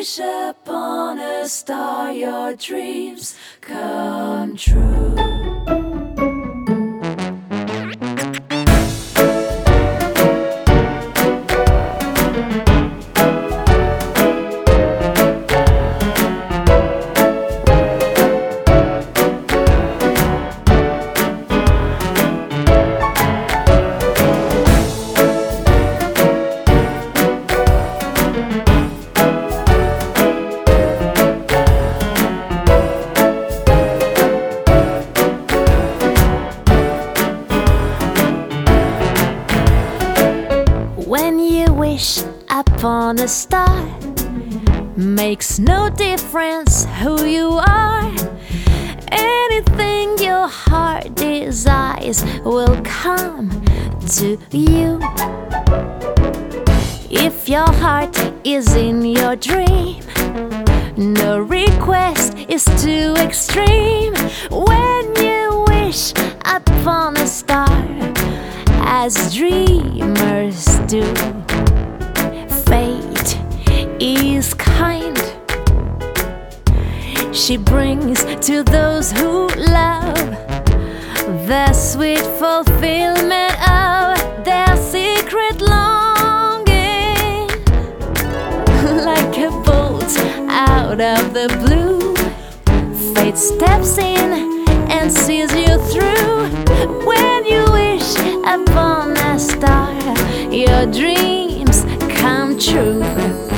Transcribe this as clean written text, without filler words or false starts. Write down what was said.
wish upon a star, your dreams come true. When you wish upon a star, makes no difference who you are. Anything your heart desires will come to you. If your heart is in your dream, no request is too extreme. When you wish upon a star, as dreamers do, fate is kind. She brings to those who love the sweet fulfillment of their secret longing. Like a bolt out of the blue, fate steps in and sees you through. When you wish upon a star, your dreams come true.